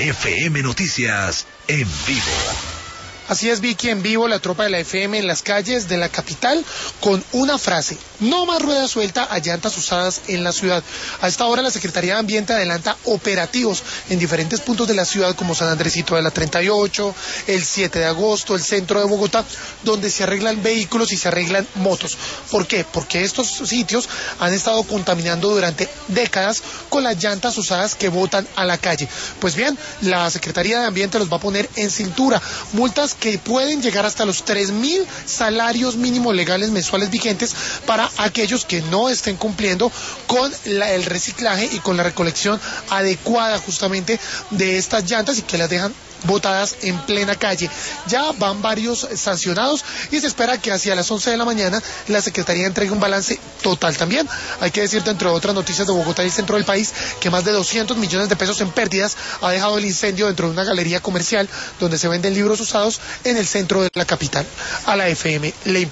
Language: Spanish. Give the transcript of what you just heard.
FM Noticias en vivo. Así es, Vicky, en vivo la tropa de la FM en las calles de la capital con una frase: no más rueda suelta a llantas usadas en la ciudad. A esta hora la Secretaría de Ambiente adelanta operativos en diferentes puntos de la ciudad como San Andresito de la 38, el 7 de agosto, el centro de Bogotá, donde se arreglan vehículos y se arreglan motos. ¿Por qué? Porque estos sitios han estado contaminando durante décadas con las llantas usadas que botan a la calle. Pues bien, la Secretaría de Ambiente los va a poner en cintura, multas que pueden llegar hasta los 3.000 salarios mínimos legales mensuales vigentes para aquellos que no estén cumpliendo con el reciclaje y con la recolección adecuada justamente de estas llantas y que las dejan botadas en plena calle. Ya van varios sancionados y se espera que hacia las 11 de la mañana la Secretaría entregue un balance total. También hay que decir, entre otras noticias de Bogotá y el centro del país, que más de 200 millones de pesos en pérdidas ha dejado el incendio dentro de una galería comercial donde se venden libros usados en el centro de la capital. A la FM le